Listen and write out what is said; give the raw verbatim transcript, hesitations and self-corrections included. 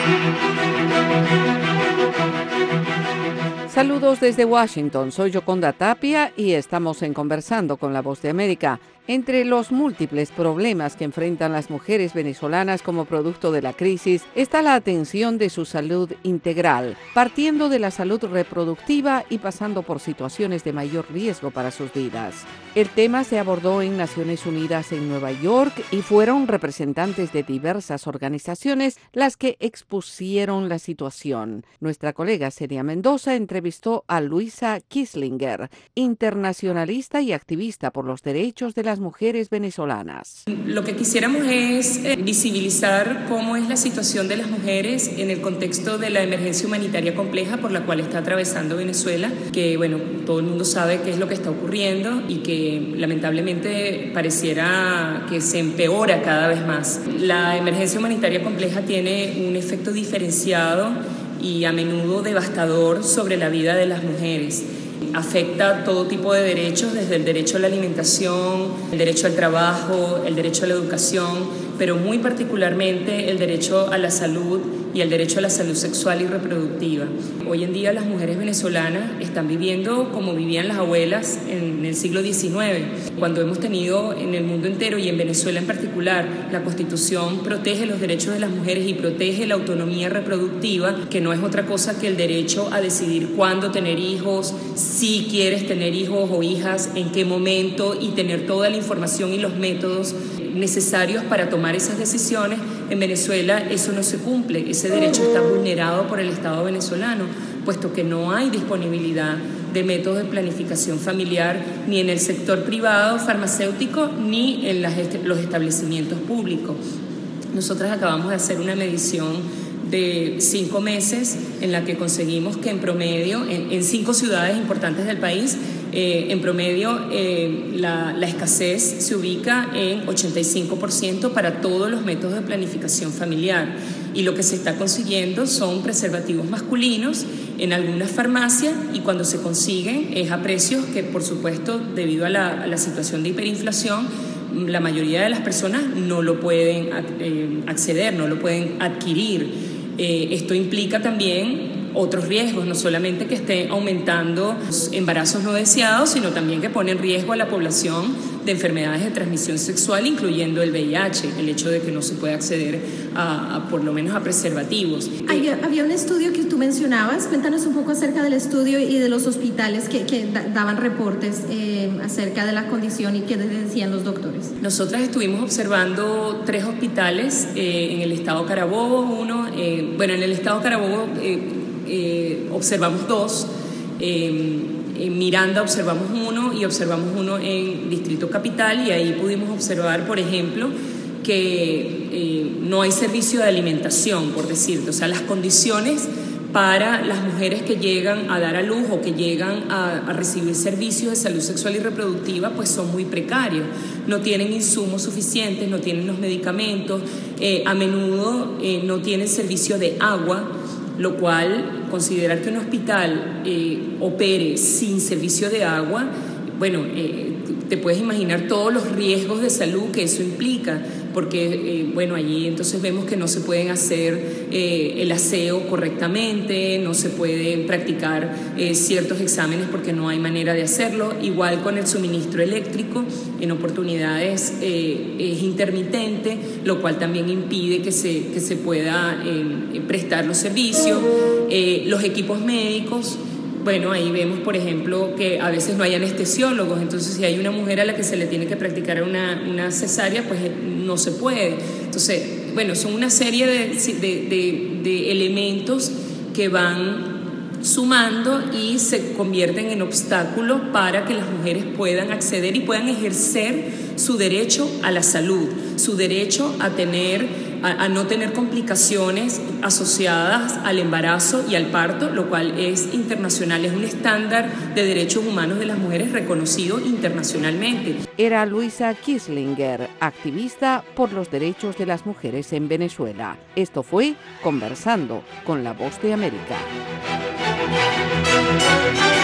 Saludos desde Washington, soy Yoconda Tapia y estamos en Conversando con la Voz de América. Entre los múltiples problemas que enfrentan las mujeres venezolanas como producto de la crisis está la atención de su salud integral, partiendo de la salud reproductiva y pasando por situaciones de mayor riesgo para sus vidas. El tema se abordó en Naciones Unidas en Nueva York y fueron representantes de diversas organizaciones las que expusieron la situación. Nuestra colega Celia Mendoza entrevistó a Luisa Kislinger, internacionalista y activista por los derechos de las mujeres venezolanas. Lo que quisiéramos es eh, visibilizar cómo es la situación de las mujeres en el contexto de la emergencia humanitaria compleja por la cual está atravesando Venezuela, que bueno, todo el mundo sabe qué es lo que está ocurriendo y que lamentablemente pareciera que se empeora cada vez más. La emergencia humanitaria compleja tiene un efecto diferenciado y a menudo devastador sobre la vida de las mujeres. Afecta todo tipo de derechos, desde el derecho a la alimentación, el derecho al trabajo, el derecho a la educación, pero muy particularmente el derecho a la salud y el derecho a la salud sexual y reproductiva. Hoy en día las mujeres venezolanas están viviendo como vivían las abuelas en el siglo diecinueve, cuando hemos tenido en el mundo entero y en Venezuela en particular, la Constitución protege los derechos de las mujeres y protege la autonomía reproductiva, que no es otra cosa que el derecho a decidir cuándo tener hijos, si quieres tener hijos o hijas, en qué momento, y tener toda la información y los métodos necesarios para tomar esas decisiones. En Venezuela eso no se cumple, ese derecho está vulnerado por el Estado venezolano, puesto que no hay disponibilidad de métodos de planificación familiar ni en el sector privado farmacéutico ni en las est- los establecimientos públicos. Nosotras acabamos de hacer una medición de cinco meses en la que conseguimos que en promedio, en, en cinco ciudades importantes del país, eh, en promedio eh, la, la escasez se ubica en ochenta y cinco por ciento para todos los métodos de planificación familiar. Y lo que se está consiguiendo son preservativos masculinos en algunas farmacias, y cuando se consiguen es a precios que, por supuesto, debido a la, a la situación de hiperinflación, la mayoría de las personas no lo pueden eh, acceder, no lo pueden adquirir. Eh, esto implica también otros riesgos, no solamente que esté aumentando los embarazos no deseados, sino también que pone en riesgo a la población de enfermedades de transmisión sexual, incluyendo el V I H, el hecho de que no se puede acceder a, a por lo menos a preservativos. Había, había un estudio que tú mencionabas, cuéntanos un poco acerca del estudio y de los hospitales que, que da, daban reportes eh, acerca de la condición y qué decían los doctores. Nosotras estuvimos observando tres hospitales eh, en el estado Carabobo, uno, eh, bueno, en el estado Carabobo eh, eh, observamos dos, eh, en Miranda observamos uno y observamos uno en Distrito Capital, y ahí pudimos observar, por ejemplo, que eh, no hay servicio de alimentación, por decirte, o sea, las condiciones para las mujeres que llegan a dar a luz o que llegan a, a recibir servicios de salud sexual y reproductiva pues son muy precarios, no tienen insumos suficientes, no tienen los medicamentos, eh, a menudo eh, no tienen servicio de agua, lo cual considerar que un hospital eh, opere sin servicio de agua, bueno, eh, te puedes imaginar todos los riesgos de salud que eso implica, porque eh, bueno, allí entonces vemos que no se pueden hacer eh, el aseo correctamente, no se pueden practicar eh, ciertos exámenes porque no hay manera de hacerlo, igual con el suministro eléctrico, en oportunidades eh, es intermitente, lo cual también impide que se, que se pueda eh, prestar los servicios, eh, los equipos médicos. Bueno, ahí vemos, por ejemplo, que a veces no hay anestesiólogos, entonces si hay una mujer a la que se le tiene que practicar una, una cesárea, pues no se puede. Entonces, bueno, son una serie de, de, de, de elementos que van sumando y se convierten en obstáculos para que las mujeres puedan acceder y puedan ejercer su derecho a la salud, su derecho a tener a, a no tener complicaciones asociadas al embarazo y al parto, lo cual es internacional, es un estándar de derechos humanos de las mujeres reconocido internacionalmente. Era Luisa Kislinger, activista por los derechos de las mujeres en Venezuela. Esto fue Conversando con la Voz de América.